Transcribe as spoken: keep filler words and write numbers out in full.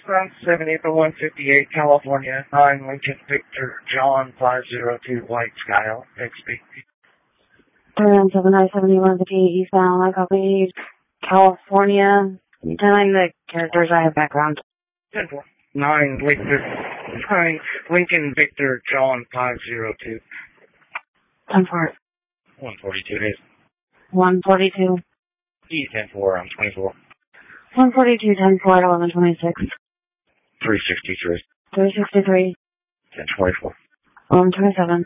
Sun seven April one fifty-eight, California, nine Lincoln Victor John five zero two White Sky, X B. three one seven nine seven one fifty-eight eastbound, I copy, California. Telling the characters I have background. ten four. nine Lincoln, nine Lincoln Victor John five zero two. ten four. one forty-two days. one forty-two. E ten four, I'm twenty-four. one forty-two, ten four, eleven twenty-six. three sixty-three. three sixty-three. ten twenty-four. eleven twenty-seven.